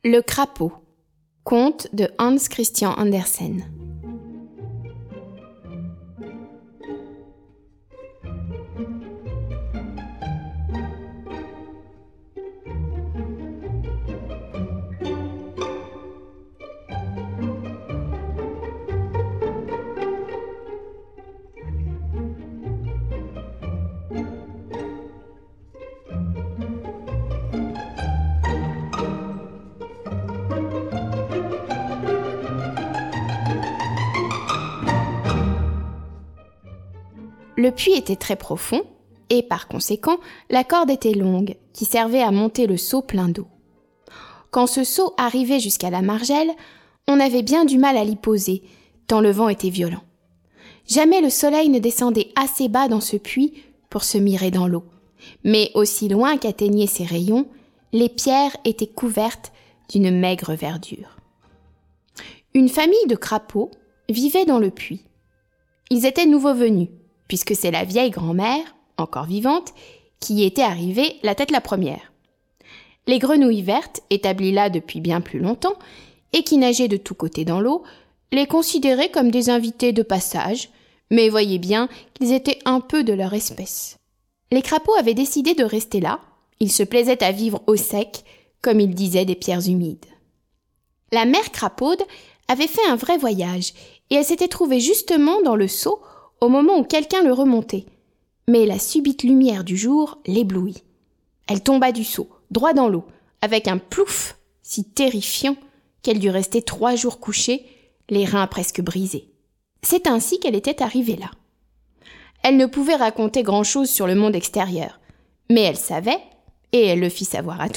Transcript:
Le crapaud, conte de Hans Christian Andersen. Le puits était très profond et par conséquent, la corde était longue qui servait à monter le seau plein d'eau. Quand ce seau arrivait jusqu'à la margelle, on avait bien du mal à l'y poser, tant le vent était violent. Jamais le soleil ne descendait assez bas dans ce puits pour se mirer dans l'eau. Mais aussi loin qu'atteignaient ses rayons, les pierres étaient couvertes d'une maigre verdure. Une famille de crapauds vivait dans le puits. Ils étaient nouveaux venus, puisque c'est la vieille grand-mère, encore vivante, qui y était arrivée la tête la première. Les grenouilles vertes, établies là depuis bien plus longtemps, et qui nageaient de tous côtés dans l'eau, les considéraient comme des invités de passage, mais voyaient bien qu'ils étaient un peu de leur espèce. Les crapauds avaient décidé de rester là, ils se plaisaient à vivre au sec, comme ils disaient des pierres humides. La mère crapaude avait fait un vrai voyage, et elle s'était trouvée justement dans le seau au moment où quelqu'un le remontait. Mais la subite lumière du jour l'éblouit. Elle tomba du seau, droit dans l'eau, avec un plouf si terrifiant qu'elle dut rester 3 jours couchée, les reins presque brisés. C'est ainsi qu'elle était arrivée là. Elle ne pouvait raconter grand-chose sur le monde extérieur, mais elle savait, et elle le fit savoir à